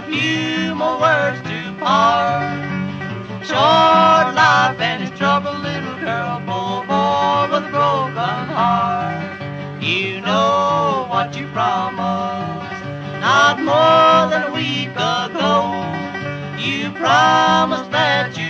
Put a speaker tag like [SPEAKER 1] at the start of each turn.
[SPEAKER 1] few more words to part. Short life and its trouble, little girl, poor boy with a broken heart. You know what you promised, not more than a week ago. You promised that you